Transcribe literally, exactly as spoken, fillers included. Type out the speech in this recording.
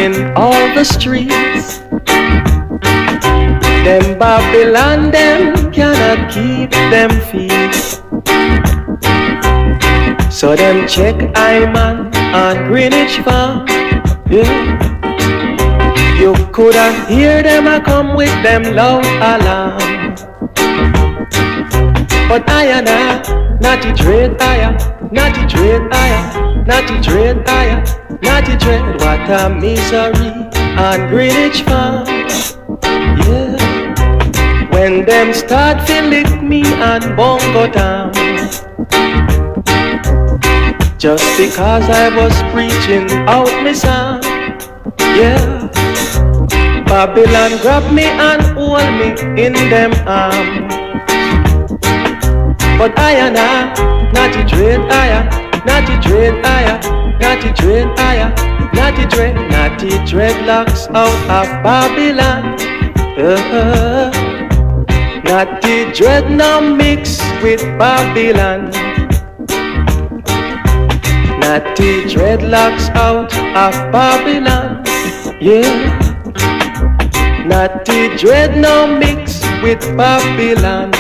in all the streets. Them Babylon, them cannot keep them feet. So them check Iman on Greenwich Farm. Yeah. You coulda hear them a come with them loud alarm. But I and I, naughty dread I, naughty dread I, naughty dread I, naughty dread. What a misery on Greenwich Farm. Yeah. When them start to lick me on Bongo Town, just because I was preaching out my song. Yeah. Babylon grab me and hold me in them arms. But I and I, naughty dread I, naughty dread I, naughty dread I, naughty dread, naughty dreadlocks out of Babylon. Uh, naughty dread now mix with Babylon. Naughty dreadlocks out of Babylon. Yeah. Naughty dread now mix with Babylon.